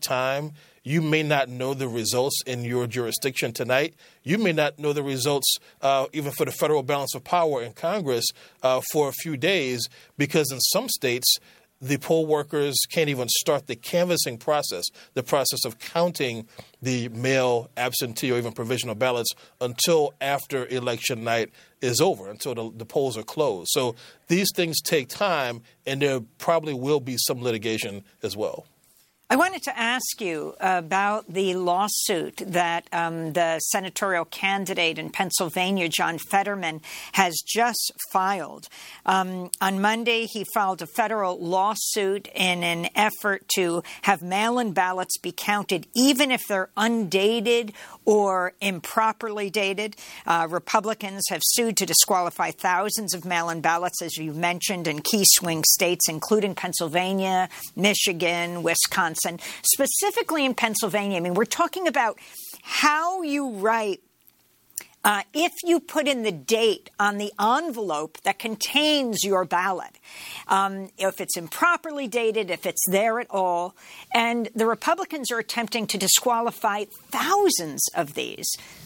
time. You may not know the results in your jurisdiction tonight. You may not know the results even for the federal balance of power in Congress for a few days, because in some states, the poll workers can't even start the canvassing process, the process of counting the mail, absentee, or even provisional ballots until after election night is over, until the polls are closed. So these things take time, and there probably will be some litigation as well. I wanted to ask you about the lawsuit that the senatorial candidate in Pennsylvania, John Fetterman, has just filed. On Monday, he filed a federal lawsuit in an effort to have mail-in ballots be counted, even if they're undated or improperly dated. Republicans have sued to disqualify thousands of mail-in ballots, as you mentioned, in key swing states, including Pennsylvania, Michigan, Wisconsin. Specifically in Pennsylvania, I mean, we're talking about how you write if you put in the date on the envelope that contains your ballot, if it's improperly dated, if it's there at all. And the Republicans are attempting to disqualify thousands of these.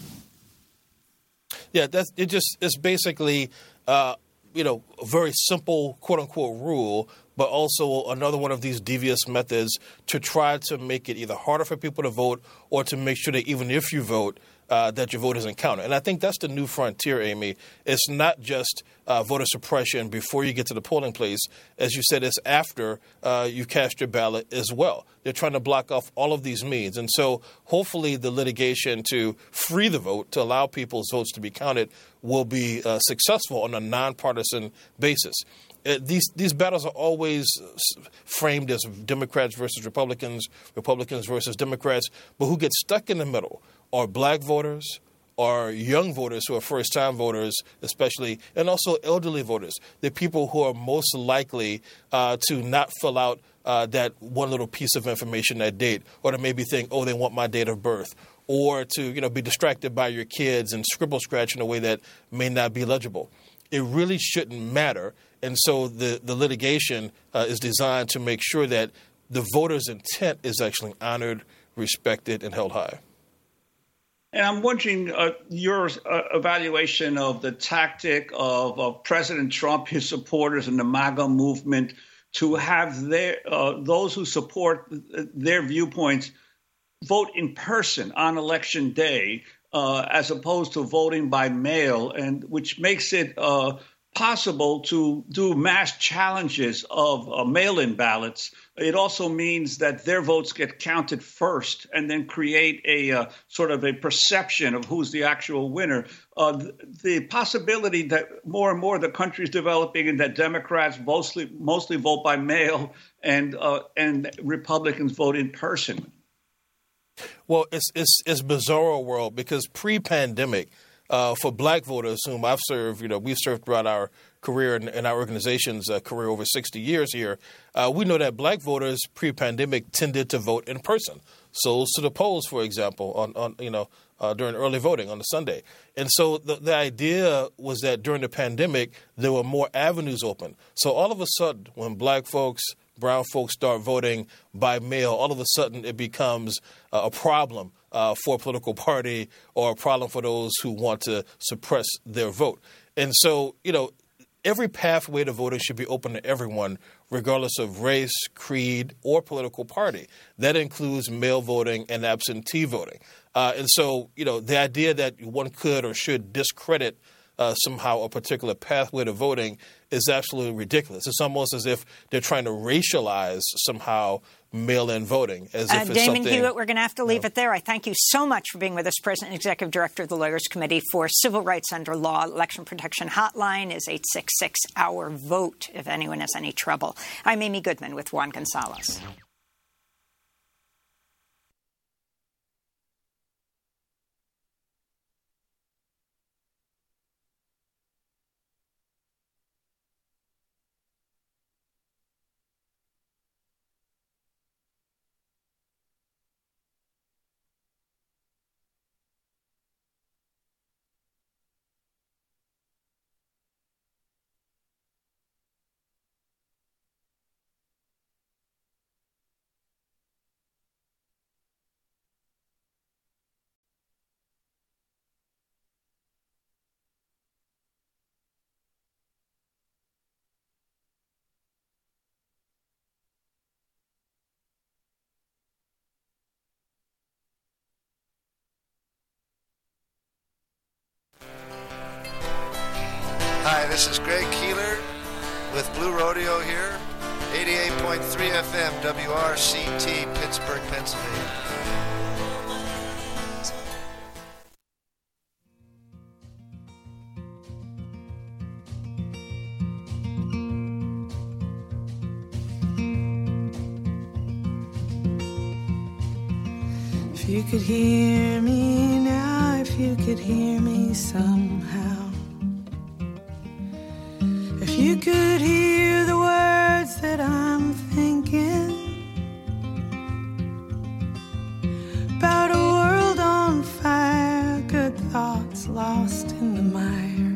Yeah, it's basically a very simple, quote unquote, rule, but also another one of these devious methods to try to make it either harder for people to vote or to make sure that even if you vote, that your vote isn't counted. And I think that's the new frontier, Amy. It's not just voter suppression before you get to the polling place. As you said, it's after you cast your ballot as well. They're trying to block off all of these means. And so hopefully the litigation to free the vote, to allow people's votes to be counted, will be successful on a nonpartisan basis. These battles are always framed as Democrats versus Republicans, Republicans versus Democrats, but who get stuck in the middle are black voters, are young voters who are first-time voters especially, and also elderly voters. They're people who are most likely to not fill out that one little piece of information, that date, or to maybe think, oh, they want my date of birth, or to be distracted by your kids and scribble scratch in a way that may not be legible. It really shouldn't matter. And so the litigation is designed to make sure that the voter's intent is actually honored, respected, and held high. And I'm wondering your evaluation of the tactic of President Trump, his supporters, and the MAGA movement to have those who support their viewpoints vote in person on Election Day as opposed to voting by mail, and which makes it possible to do mass challenges of mail-in ballots. It also means that their votes get counted first and then create a sort of a perception of who's the actual winner. The possibility that more and more the country is developing and that Democrats mostly vote by mail and Republicans vote in person. Well, it's bizarro world, because pre-pandemic, for black voters whom I've served, we've served throughout our career and our organization's career over 60 years here, we know that black voters pre-pandemic tended to vote in person. Souls to the polls, for example, on during early voting on the Sunday. And so the idea was that during the pandemic, there were more avenues open. So all of a sudden, when black folks, brown folks start voting by mail, all of a sudden it becomes a problem for a political party, or a problem for those who want to suppress their vote. And so, every pathway to voting should be open to everyone, regardless of race, creed, or political party. That includes mail voting and absentee voting. And so, the idea that one could or should discredit somehow a particular pathway to voting is absolutely ridiculous. It's almost as if they're trying to racialize somehow mail-in voting, as if it's Damon something. Hewitt, we're going to have to leave it there. I thank you so much for being with us. President and Executive Director of the Lawyers Committee for Civil Rights Under Law. Election Protection Hotline is 866-OUR-VOTE if anyone has any trouble. I'm Amy Goodman with Juan Gonzalez. this is Greg Keeler with Blue Rodeo here, 88.3 FM WRCT, Pittsburgh, Pennsylvania. If you could hear me now, if you could hear me somehow, if you could hear the words that I'm thinking about a world on fire, good thoughts lost in the mire,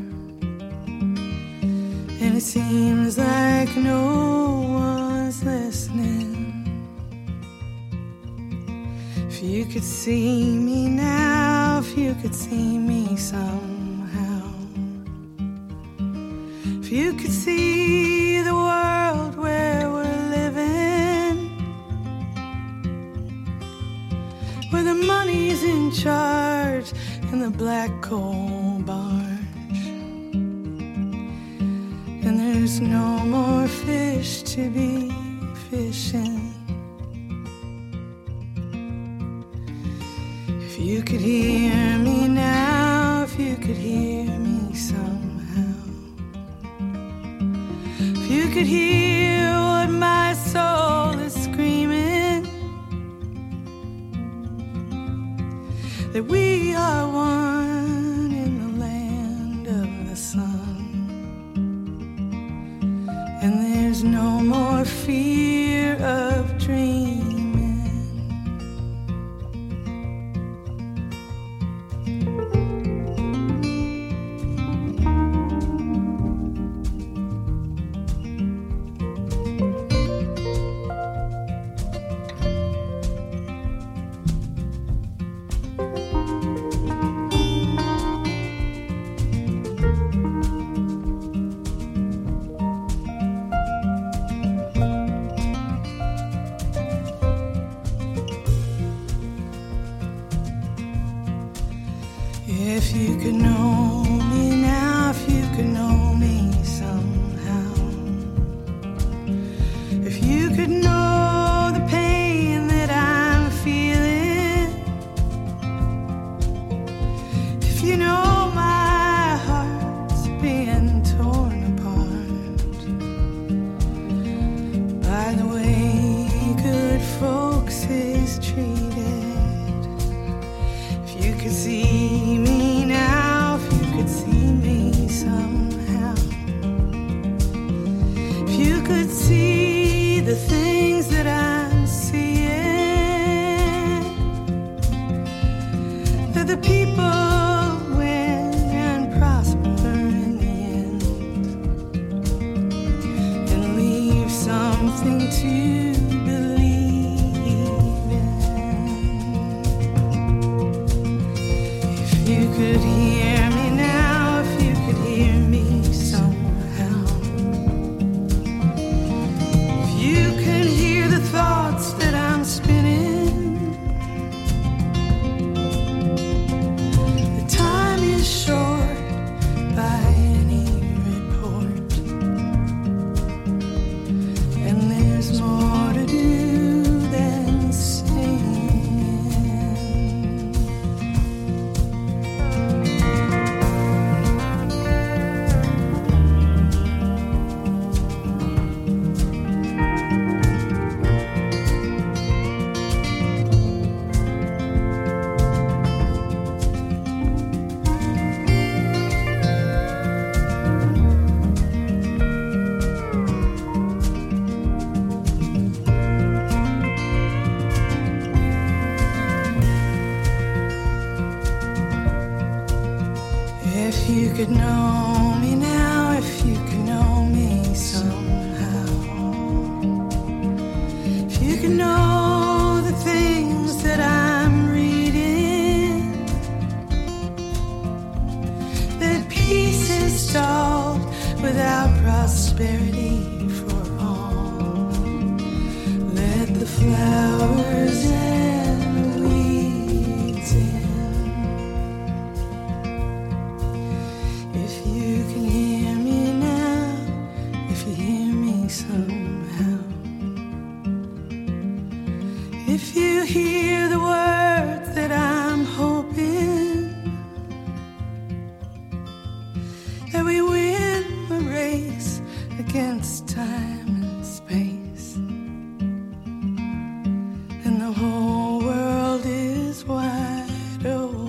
and it seems like no one's listening. If you could see me now, if you could see me somehow, if you could see the world where we're living, where the money's in charge and the black coal barge, and there's no more fish to be fishing. If you could hear me now, if you could hear me somehow, if you could hear what my soul is screaming, that we are one in the land of the sun, and there's no more fear of dreaming. If you could know me now, if you could know me somehow, if you could know the pain that I'm feeling, if you know my heart's being torn apart by the way good folks is treated, if you could see me now, if you could see me somehow, if you could see the things that I'm seeing, that the people win and prosper in the end, and leave something to believe in. If you could hear me now, if you could hear me somehow, if you could hear the thoughts that I'm spinning, the time is short by any report, and there's more to do than sing. If you could know me now, if you could know me somehow, if you could know the things that I'm reading, that peace is stalled without prosperity for all. Let the flowers and the weeds in. If you you hear the words that I'm hoping that we win the race against time and space, and the whole world is wide open.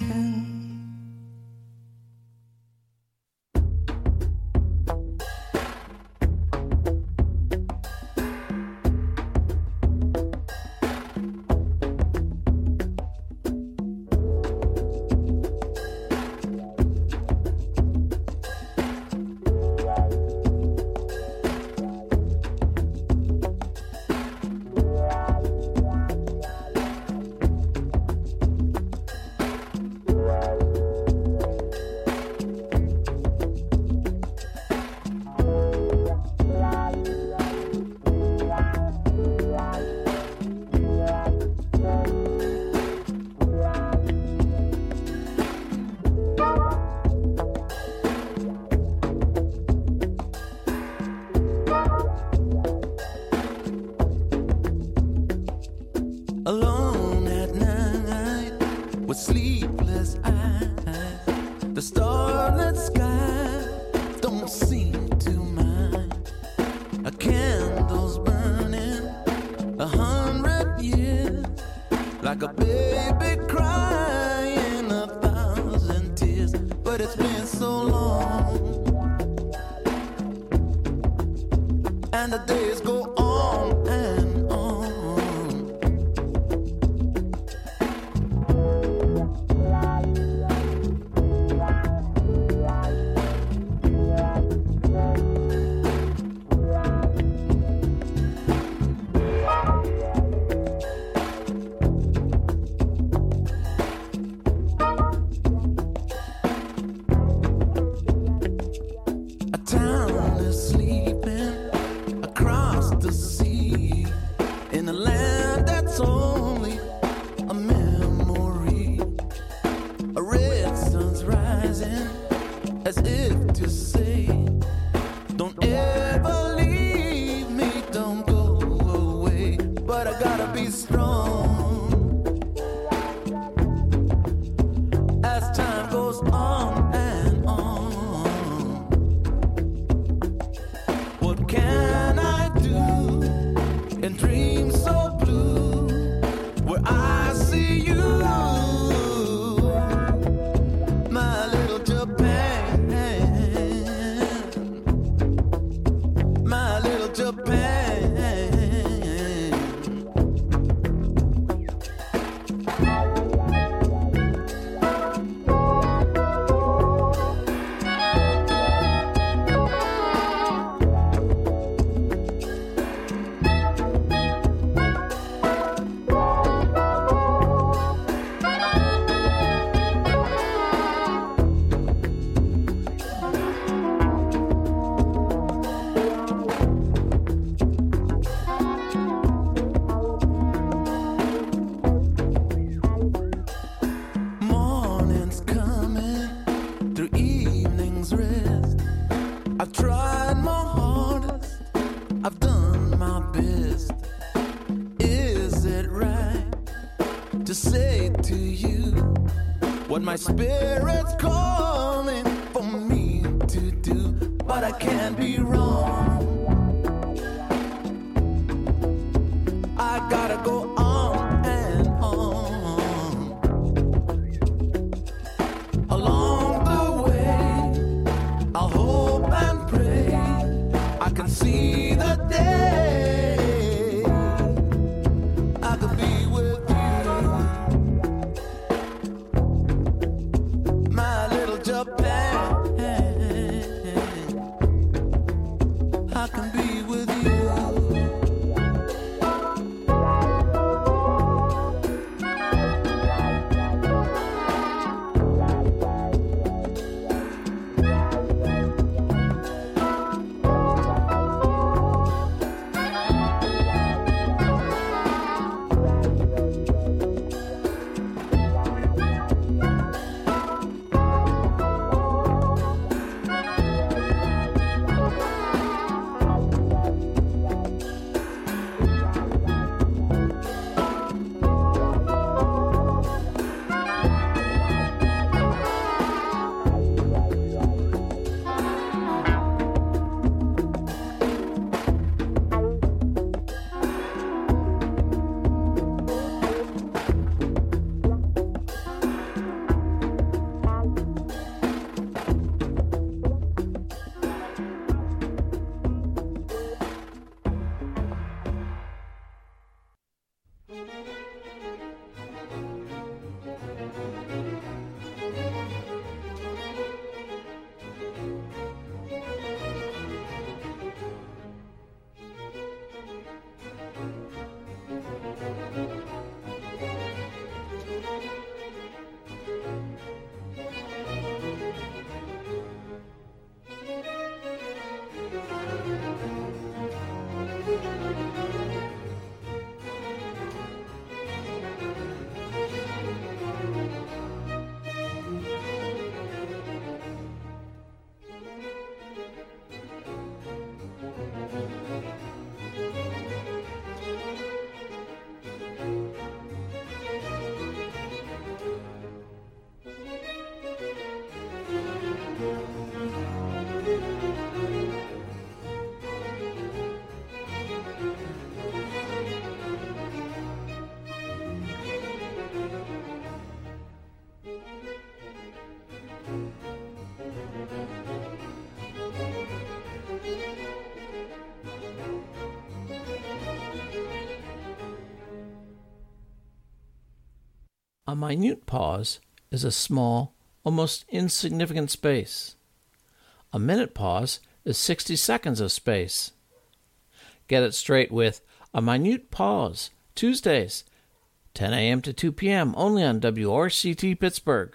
Alone at night with sleepless eyes, the starlit sky don't seem to mind. A candle's burning 100 years, like a baby crying 1,000 tears. But it's been so long, and the days go on and on. A town is sleeping across the sea, in a land that's only a memory. A red sun's rising, as if to say, don't ever leave me, don't go away. But I gotta be strong as time goes on and on. What can I do in dreams so blue, where I see you, my little Japan, my little Japan. Morning's coming through evening's rest. I've tried my hardest, I've done my best. Is it right to say to you what my spirit's calling for me to do? But I can't be wrong. I gotta go on and on. Along the way, I'll hope and pray I can see the day I could be with you, my little Japan. I A minute pause is a small, almost insignificant space. A minute pause is 60 seconds of space. Get it straight with A Minute Pause, Tuesdays, 10 a.m. to 2 p.m., only on WRCT Pittsburgh.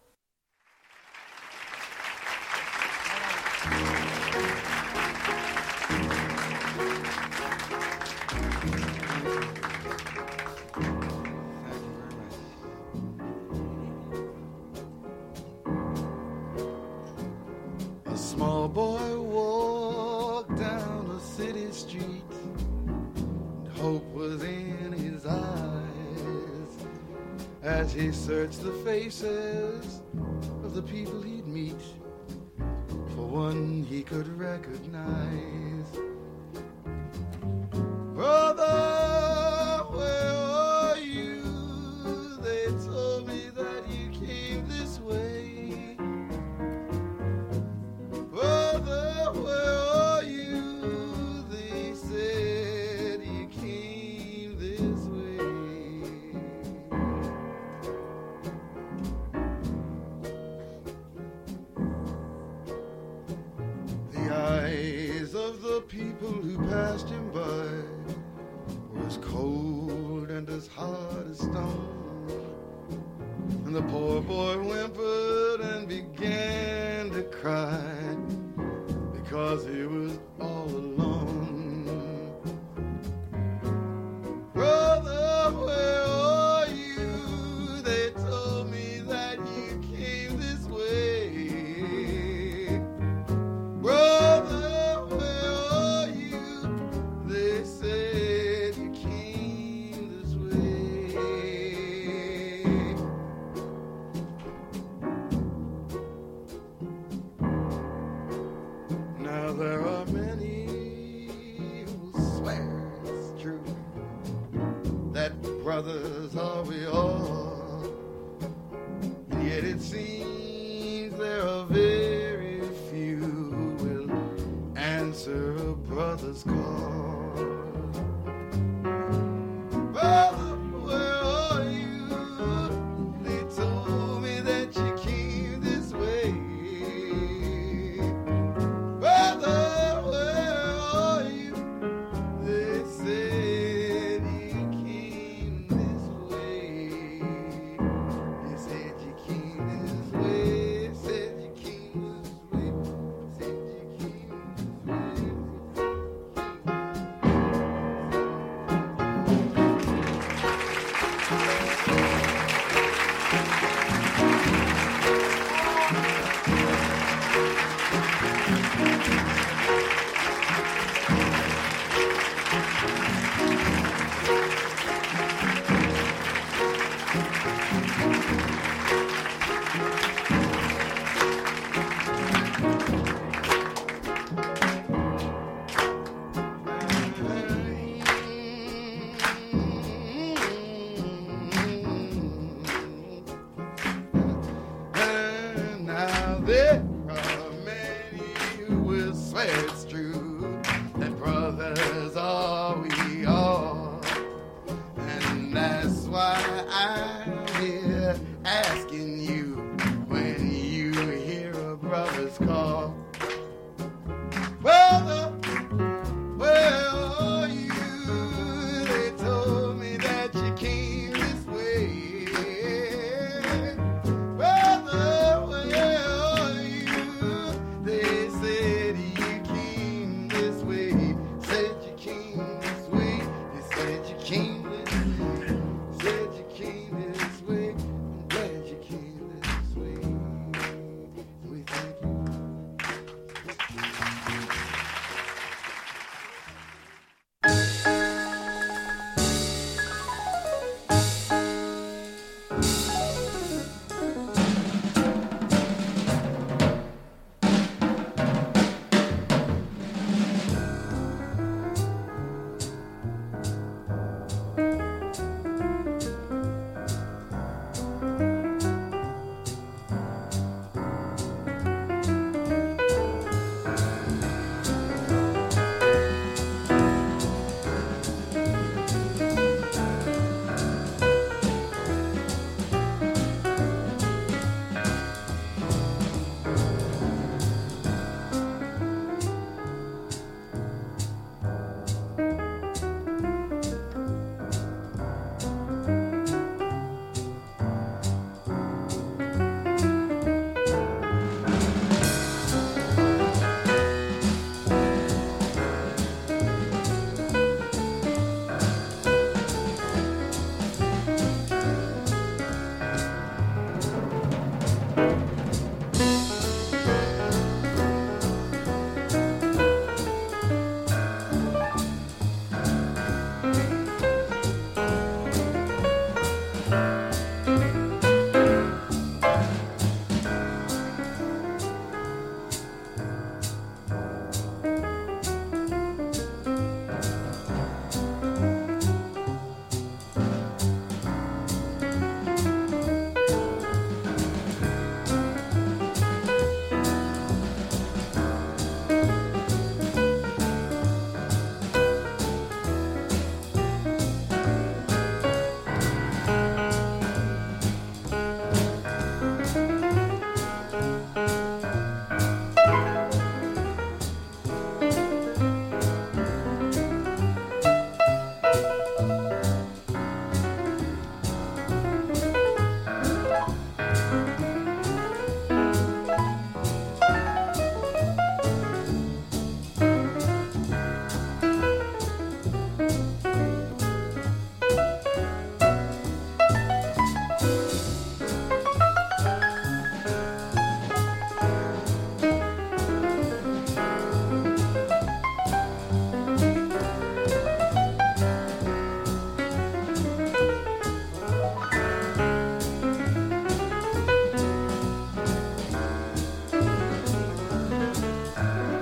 A small boy walked down a city street, and hope was in his eyes as he searched the faces of the people he'd meet. For one he could recognize. Brother, where are you? They told me that you came this way. Brother, where are you? They said you came this way. The eyes of the people who passed him by were as cold and as hard as stone. And the poor boy whimpered and began to cry because he was all alone. Brother, where are you? They told me that you came this way. Brother, where are you? They said you came this way. Now there are many who swear it's true that brothers are we all, and yet it seems there are very few who will answer a brother's call. Brother, where are you? They told me that you came this way. Brother, where are you? They said you came this way. They said you came this way. Said you came this way. Said you came this way. And now there are many who will swear it's true that brothers are we all, and that's why I'm here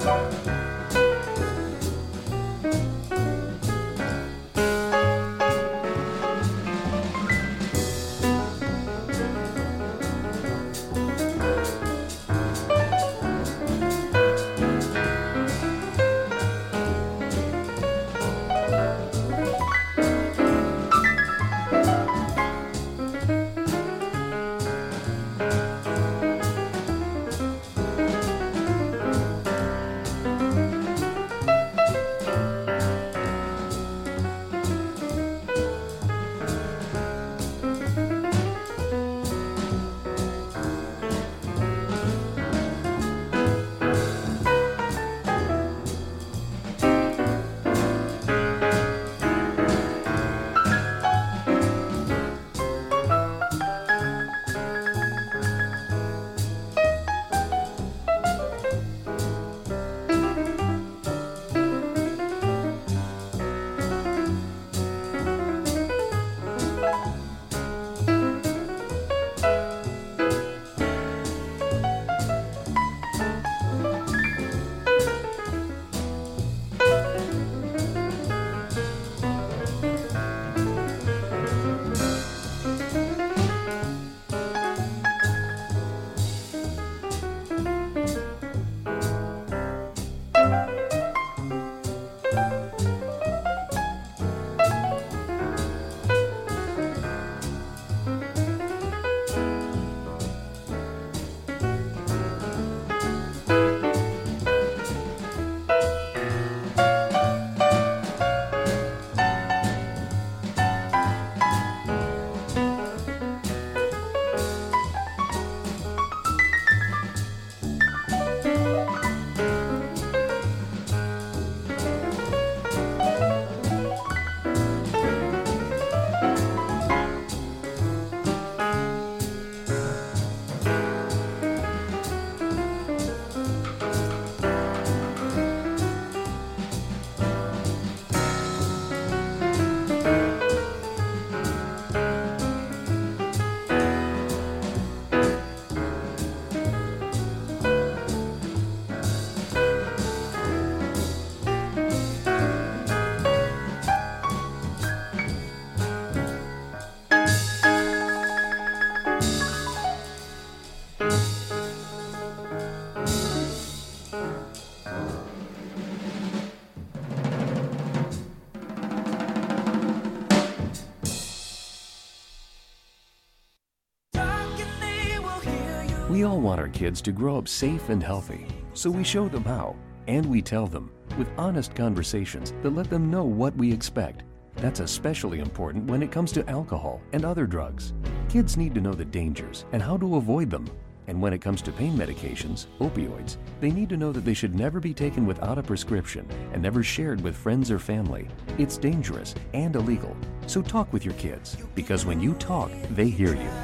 We all want our kids to grow up safe and healthy, so we show them how, and we tell them with honest conversations that let them know what we expect. That's especially important when it comes to alcohol and other drugs. Kids need to know the dangers and how to avoid them. And when it comes to pain medications, opioids, they need to know that they should never be taken without a prescription and never shared with friends or family. It's dangerous and illegal. So talk with your kids, because when you talk, they hear you.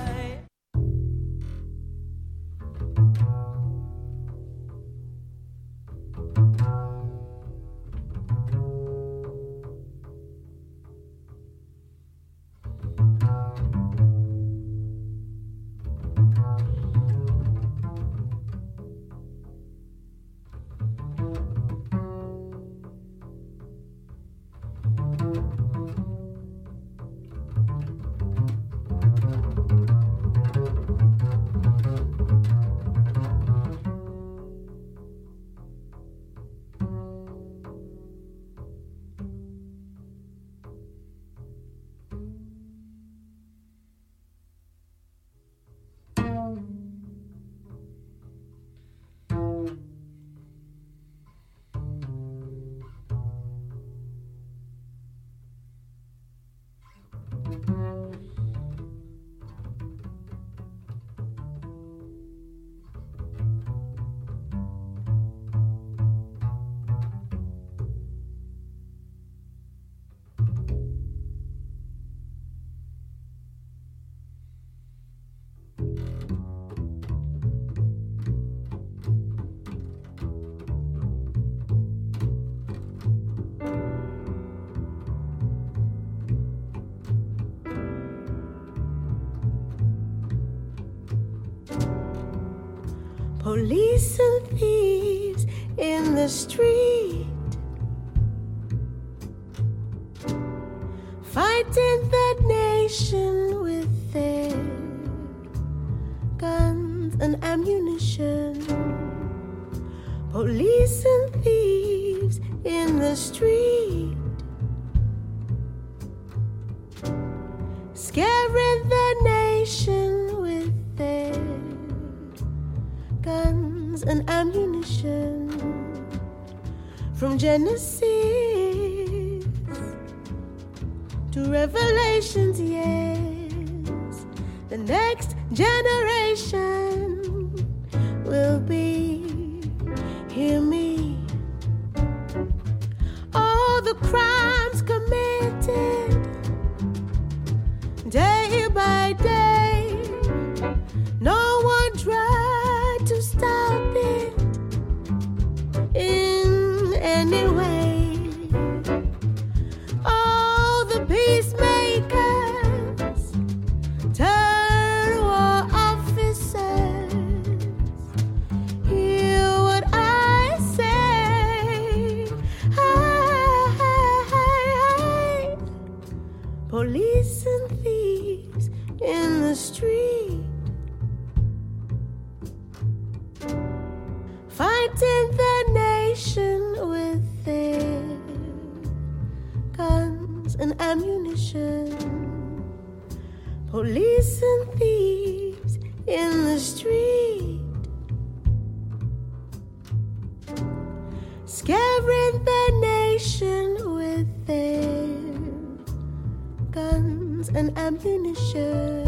Police and thieves in the street, fighting the nation with their guns and ammunition. Police and thieves in the street, scaring the nation with their guns and ammunition. From Genesis to Revelations, yes, the next generation will be, hear me, all the crimes committed day by day, no one tried to stop it in any way. All the peacemakers turn war officers. Hear what I say. Hey. Police and thieves in the street, fighting the nation with their guns and ammunition. Police and thieves in the street, scaring the nation with their guns and ammunition.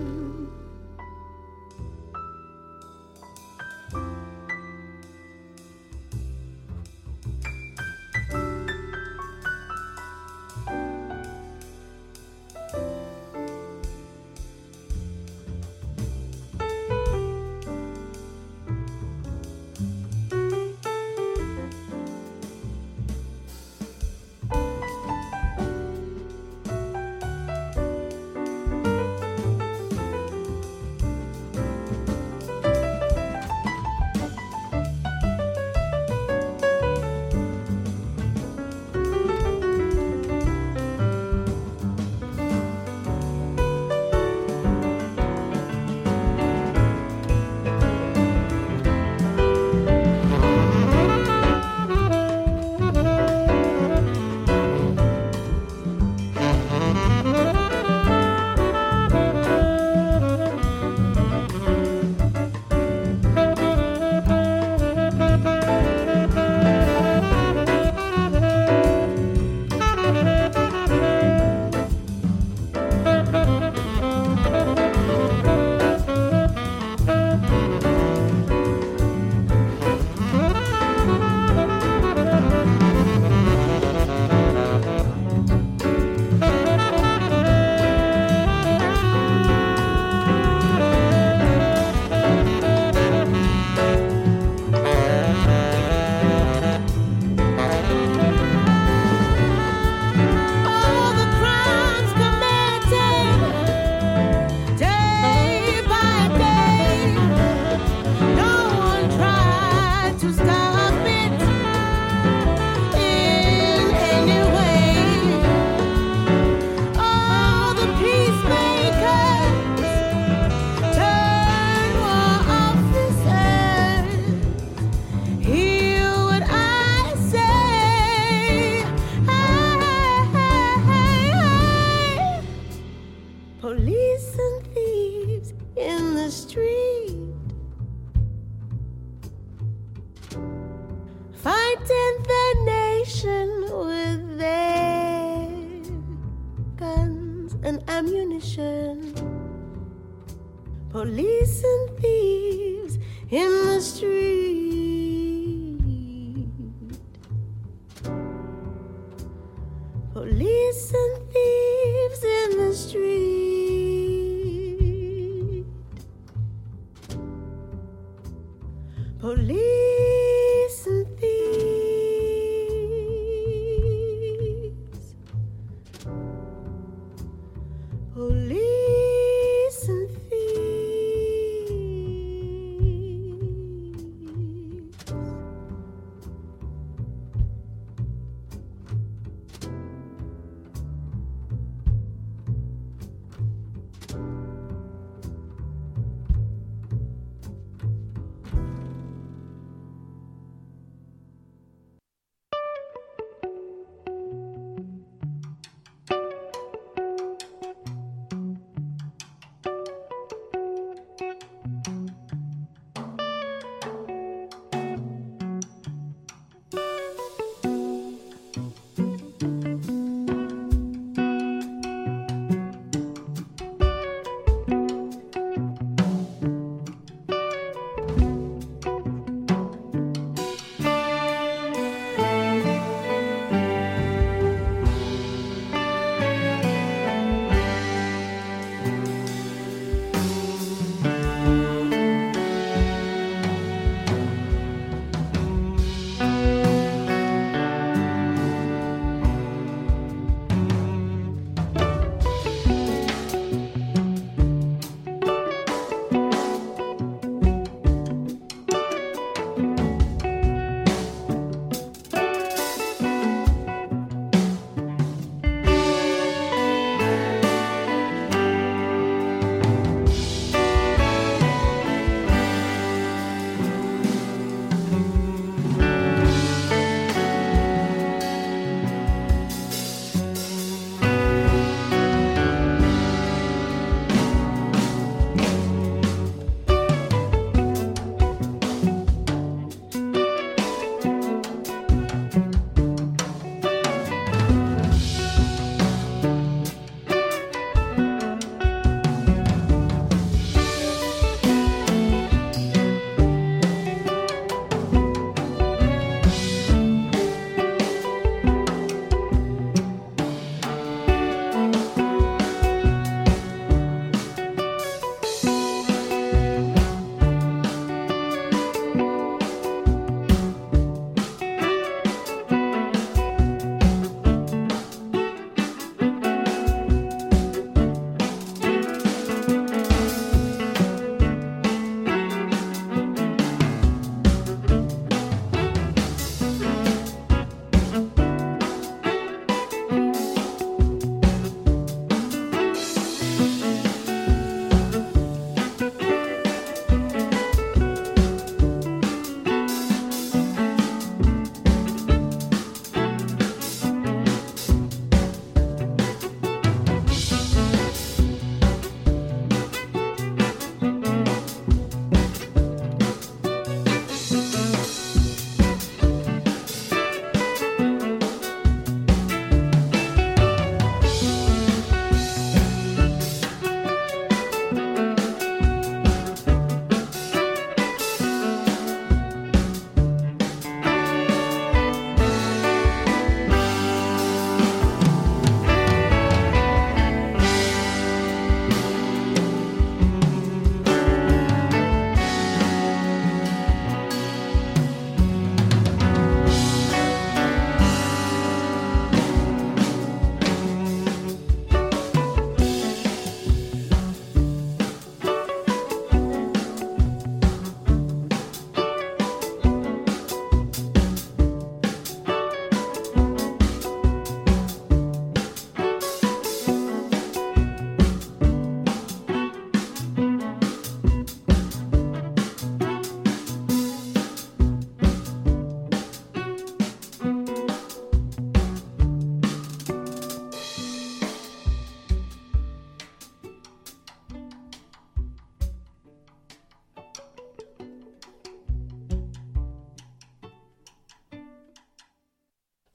Police and thieves in the street. Police and thieves in the street. Police and thieves. Police and thieves.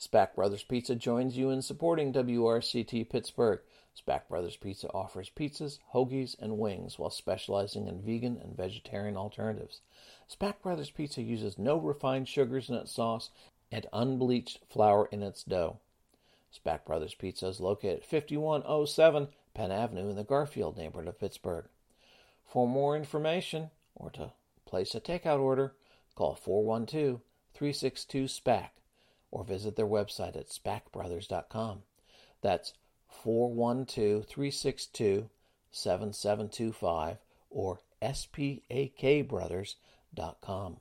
Spack Brothers Pizza joins you in supporting WRCT Pittsburgh. Spack Brothers Pizza offers pizzas, hoagies, and wings while specializing in vegan and vegetarian alternatives. Spack Brothers Pizza uses no refined sugars in its sauce and unbleached flour in its dough. Spack Brothers Pizza is located at 5107 Penn Avenue in the Garfield neighborhood of Pittsburgh. For more information or to place a takeout order, call 412-362-SPAC or visit their website at spackbrothers.com. That's 412-362-7725 or spakbrothers.com.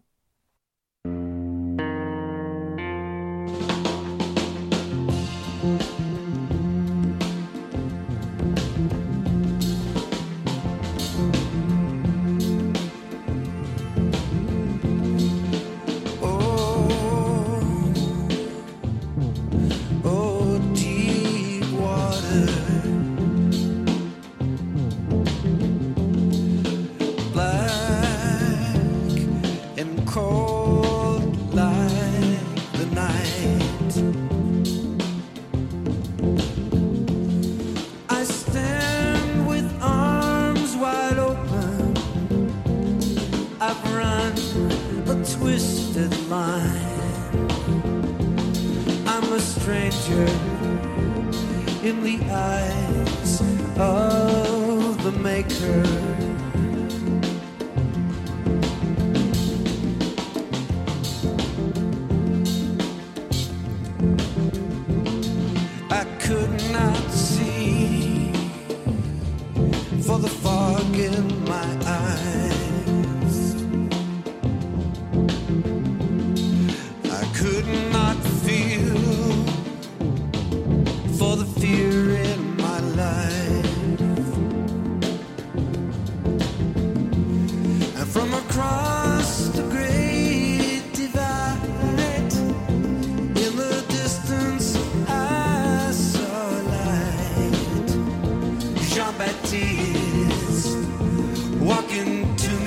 In the eyes of the Maker, I could not see for the fog in my eyes. I could not feel for the fear in my life. And from across the great divide, in the distance I saw light. Jean-Baptiste walking to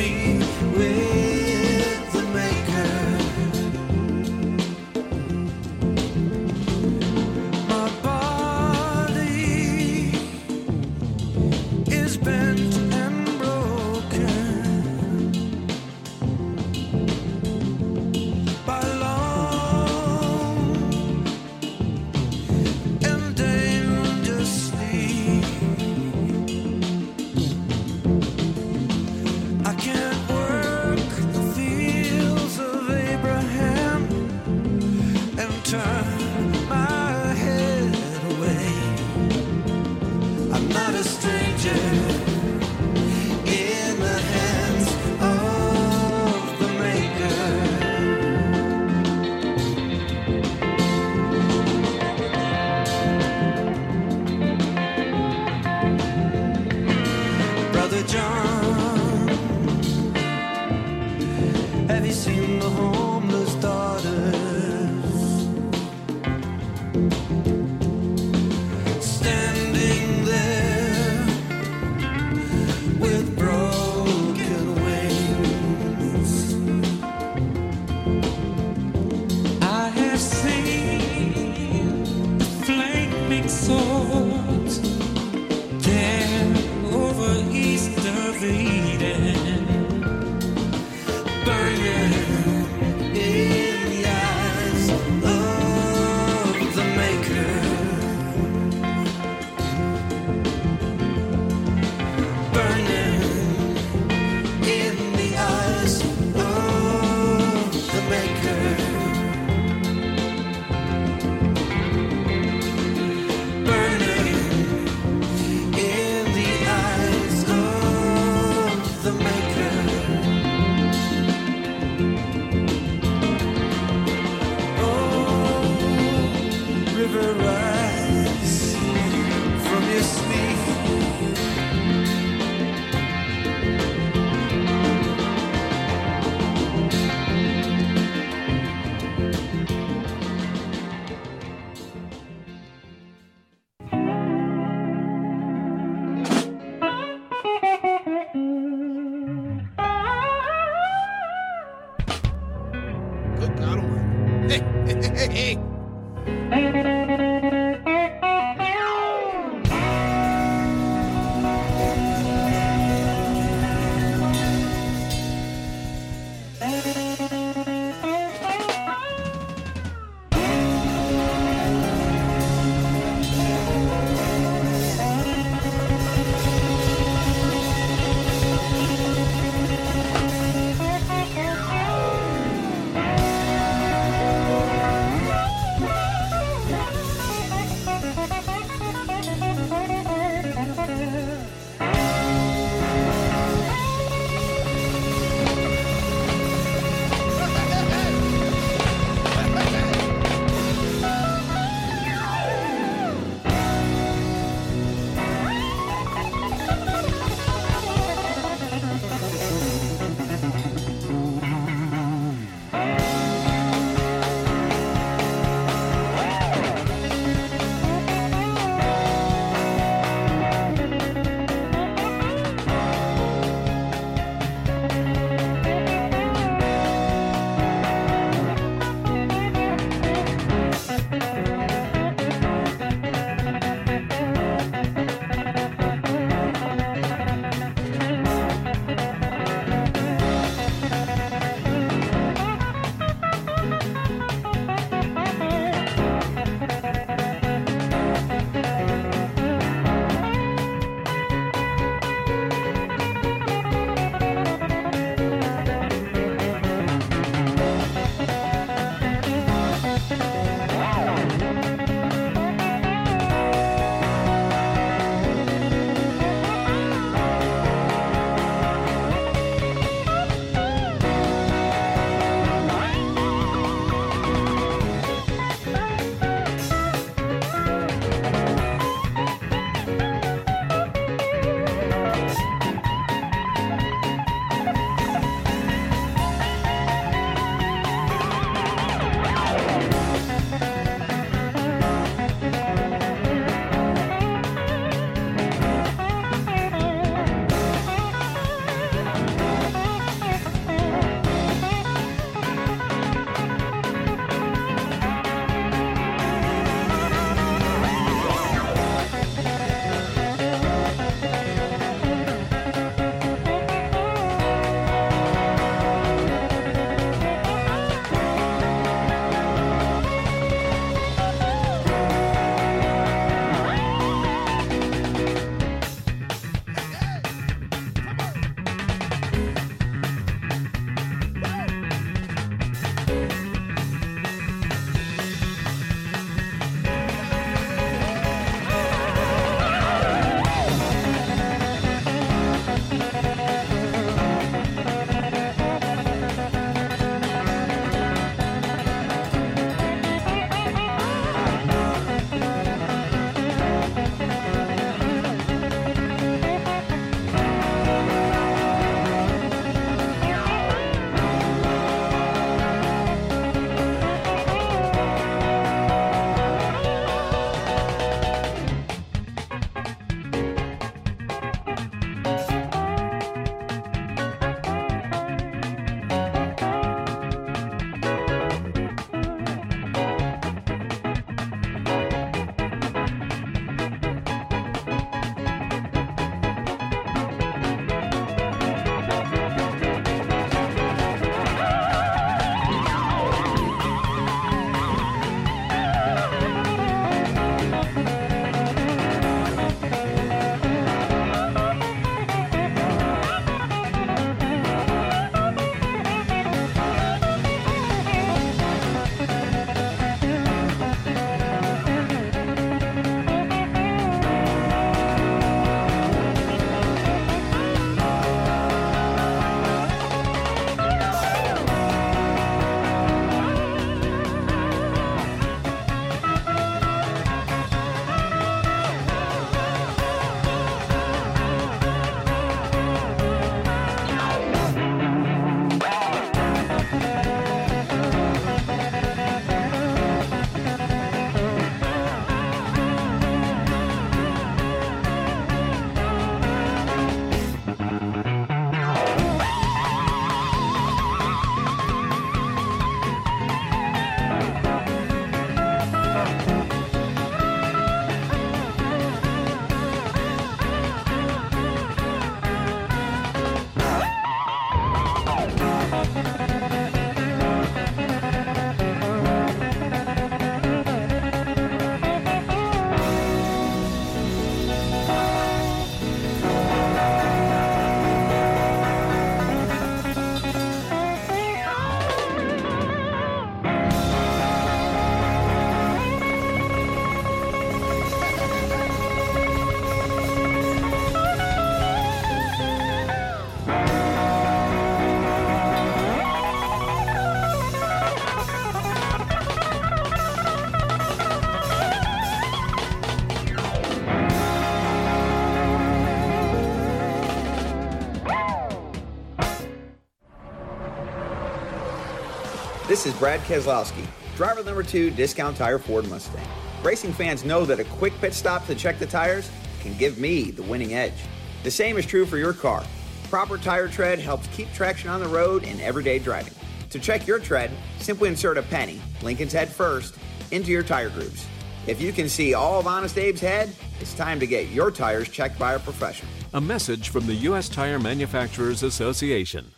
This is Brad Keselowski, driver number 2, Discount Tire Ford Mustang. Racing fans know that a quick pit stop to check the tires can give me the winning edge. The same is true for your car. Proper tire tread helps keep traction on the road in everyday driving. To check your tread, simply insert a penny, Lincoln's head first, into your tire grooves. If you can see all of Honest Abe's head, it's time to get your tires checked by a professional. A message from the U.S. Tire Manufacturers Association.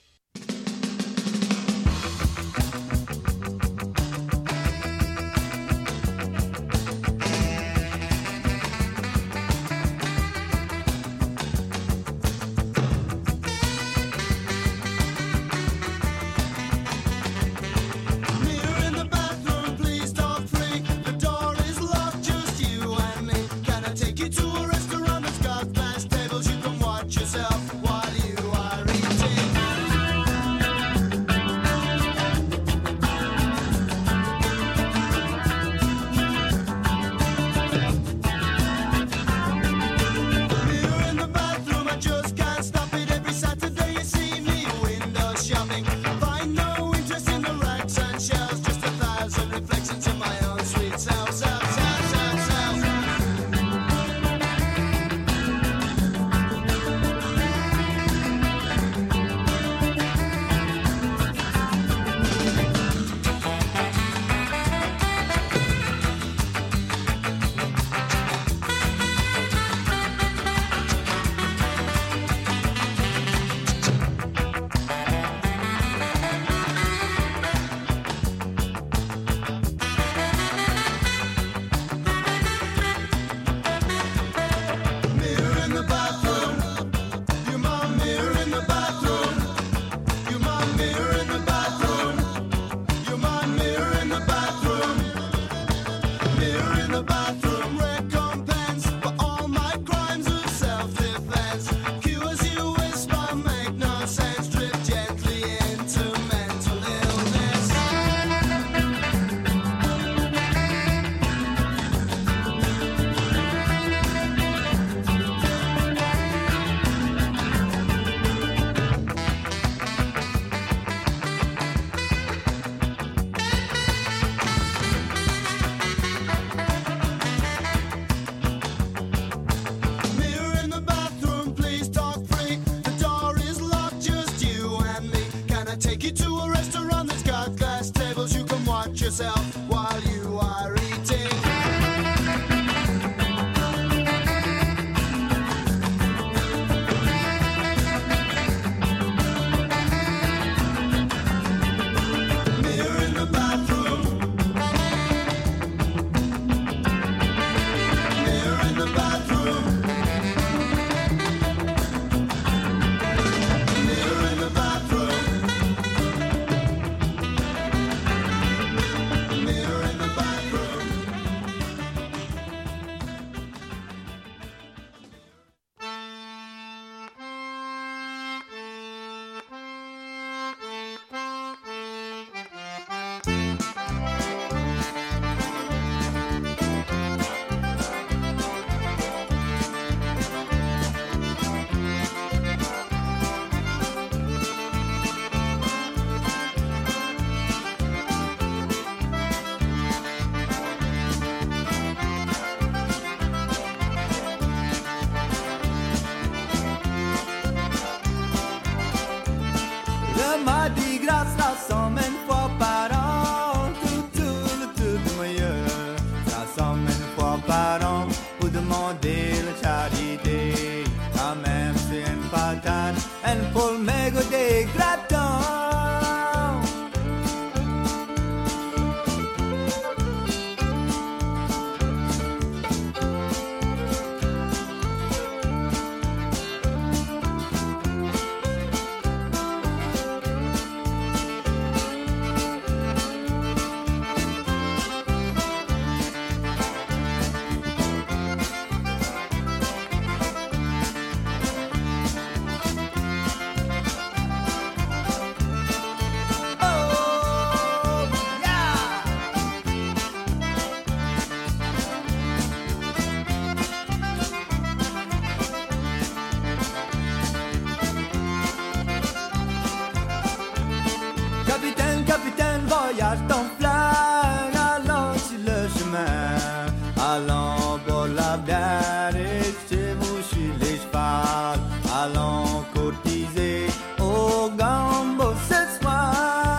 voyage ton flag, allons sur le chemin, allons pour la bière et chevaucher les chevals, allons courtiser au gambo ce soir.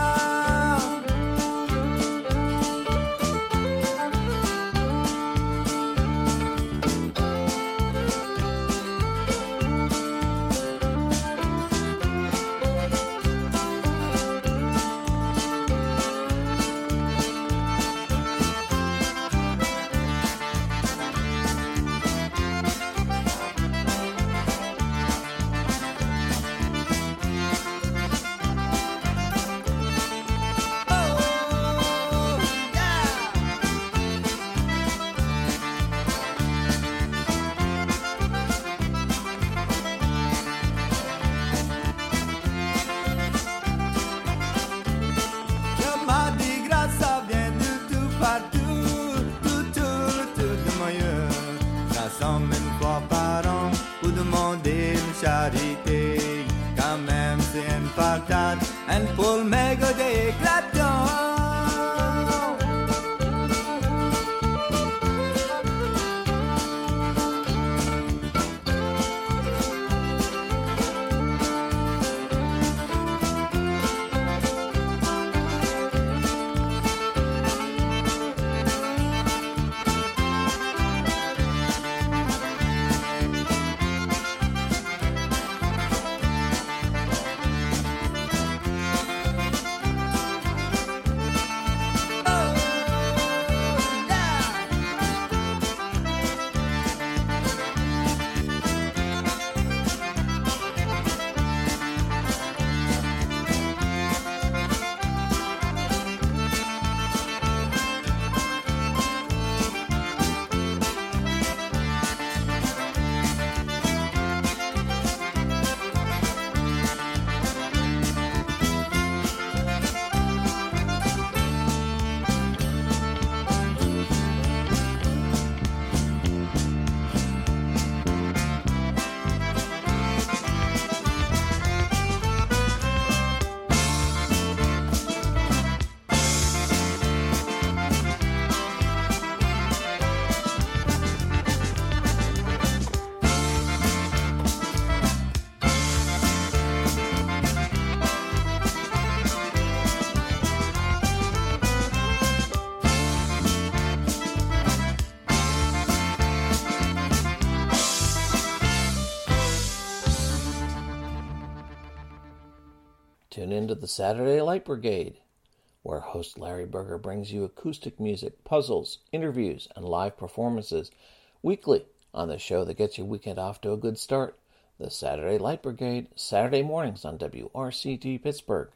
Le Mardi Gras, ça vient de tout partout, tout de moyen. Rassemble une fois par an pour demander une charité. Quand même, c'est une patate, un poule méga d'éclatant. Tune into the Saturday Light Brigade, where host Larry Berger brings you acoustic music, puzzles, interviews, and live performances weekly on the show that gets your weekend off to a good start. The Saturday Light Brigade, Saturday mornings on WRCT Pittsburgh.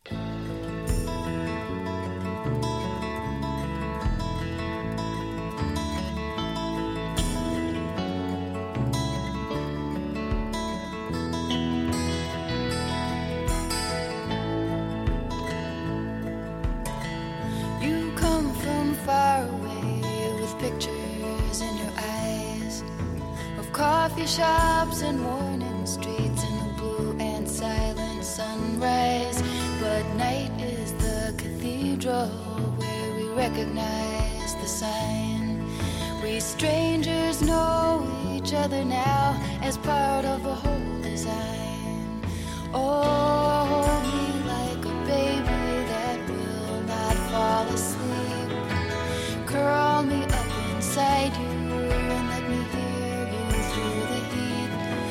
You come from far away with pictures in your eyes of coffee shops and worn-in streets and the blue and silent sunrise. But night is the cathedral where we recognize the sign. We strangers know each other now as part of a whole design. Oh, hold me like a baby that will not fall asleep. Curl me up inside you and let me hear you through the heat.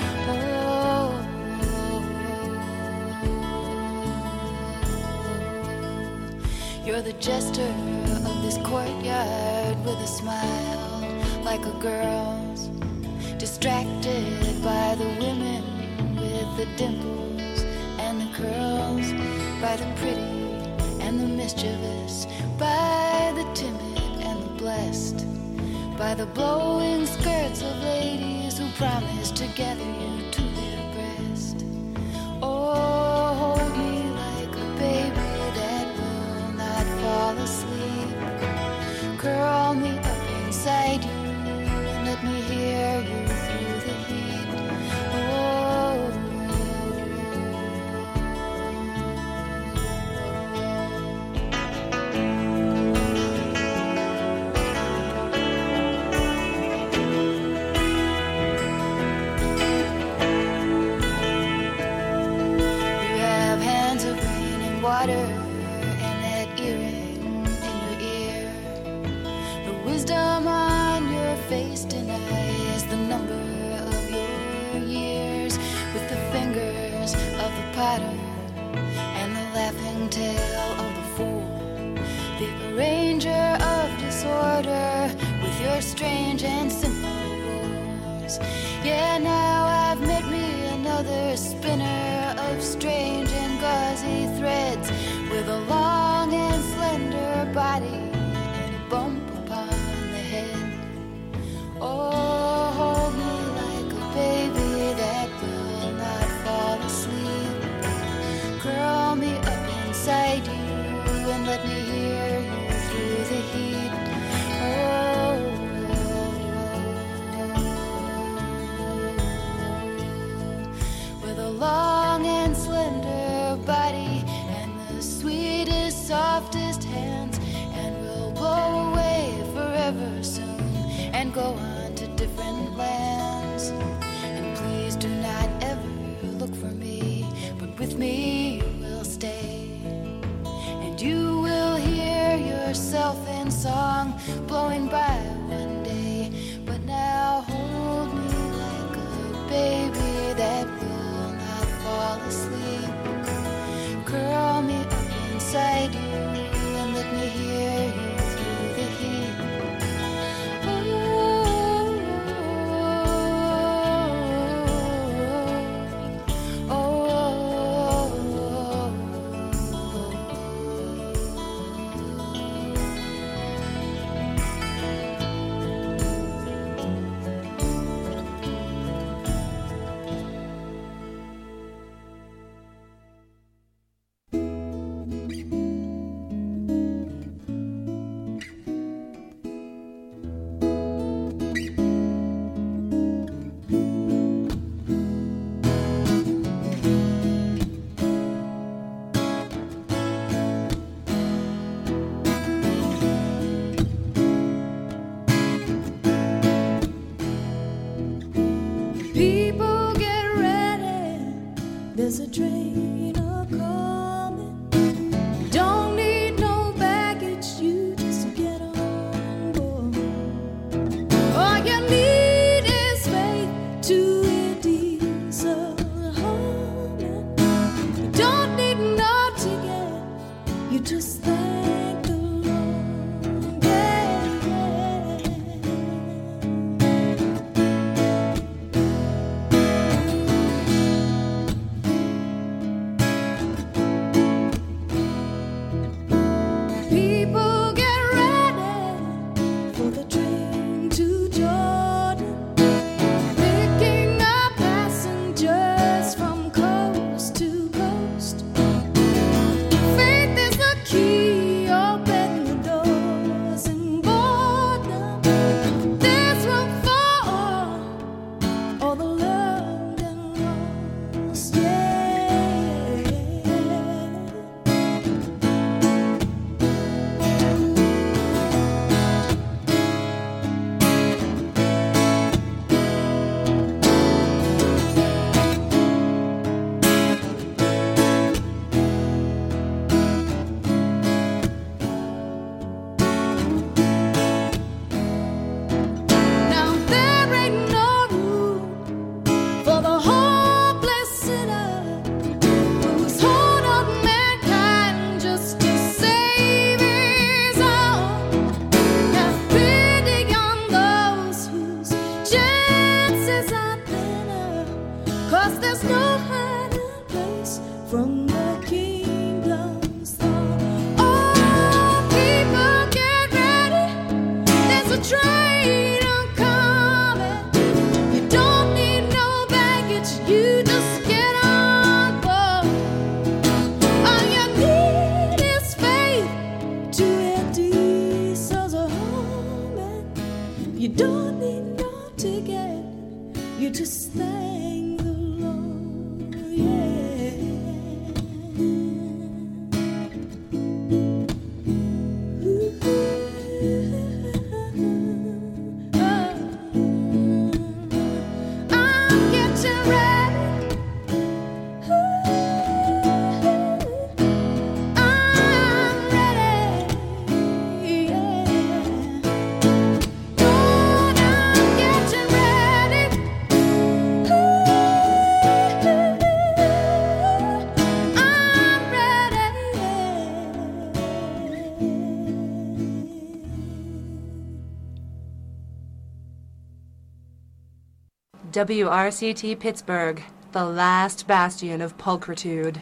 Oh, you're the jester of this courtyard with a smile like a girl's, distracted by the women with the dimples and the curls, by the pretty and the mischievous, by the timid and the blessed, by the blowing skirts of ladies who promise to gather you to their breast. Oh, hold me like a baby that will not fall asleep. Curl me up inside you and let me hear you through the heat. Oh, water and that earring in your ear. The wisdom on your face denies the number of your years, with the fingers of the potter and the laughing tail of the fool, the arranger of disorder with your strange and simple rules. Yeah, now I've met me another spinner of strange and gauzy threads, with a long and slender body and a bump upon the head. Oh, hold me like a baby that will not fall asleep. Curl me up inside you and let me hear you through the heat. With a long and slender body and the sweetest, softest hands, and we'll blow away forever soon and go on to different lands. And please do not ever look for me, but with me you will stay. And you will hear yourself in song blowing by one day. But now hold me like a baby that will not fall asleep. Curl me up inside you and let me hear you through the heat. People get ready, there's a train a-coming. Don't need no baggage, you just get on board. All you need is faith to a diesel humming. You don't need no ticket, you just thank the Lord. Yeah, yeah. People get ready for the train to Jordan, picking up passengers from coast to coast. Faith is the key, open the doors and board them. There's room for all the loved and lost, yeah. Now there ain't no room for the hopeless sinner who's hold on mankind just to save his own. Have pity on those whose chances are thinner, 'cause there's no hiding place from the kingdom's throne. Oh, people get ready, there's a train a-coming. You don't need no baggage, you just get on board. All you need is faith to a diesel's humming. You don't need no ticket, you just thank the Lord, yeah. WRCT Pittsburgh, the last bastion of pulchritude.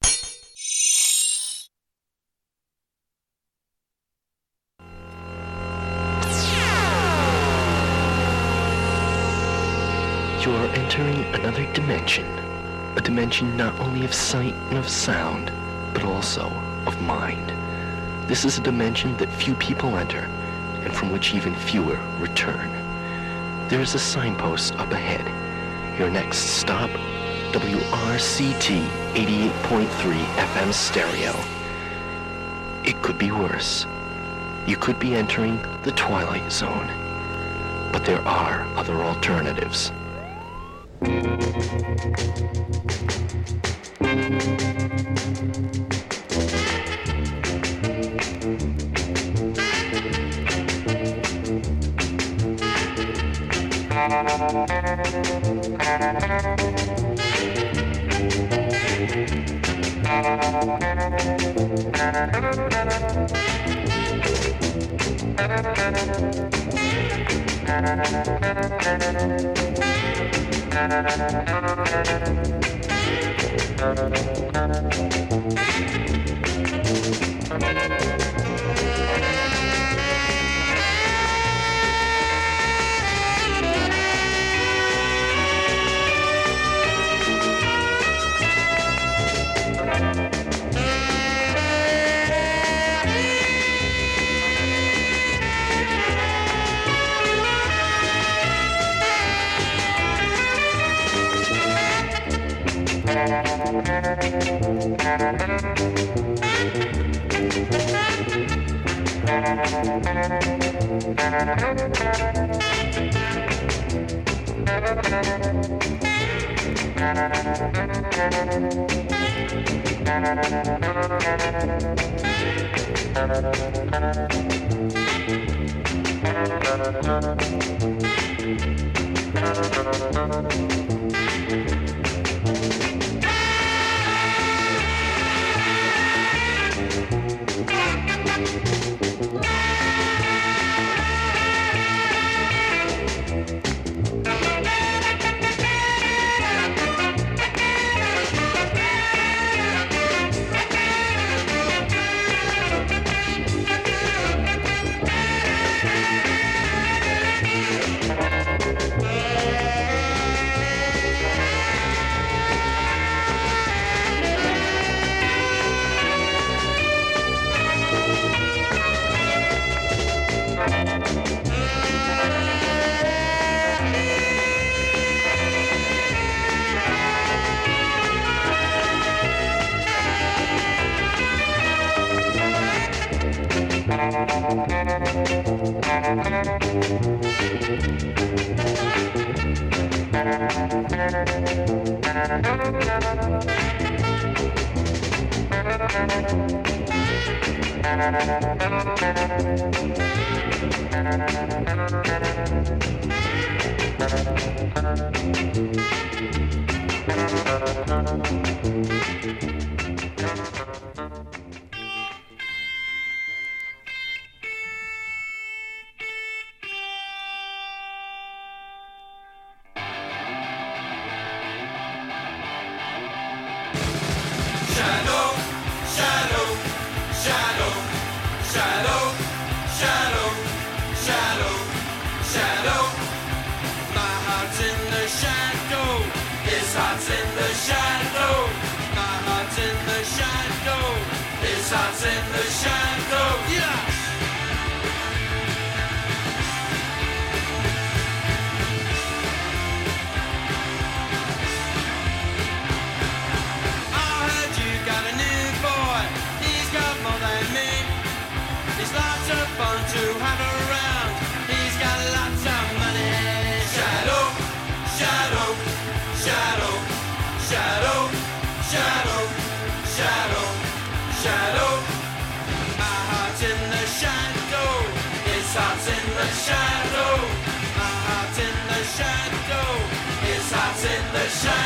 You're entering another dimension. A dimension not only of sight and of sound, but also of mind. This is a dimension that few people enter, and from which even fewer return. There is a signpost up ahead. Your next stop, WRCT 88.3 FM stereo. It could be worse. You could be entering the Twilight Zone. But there are other alternatives. The shadow.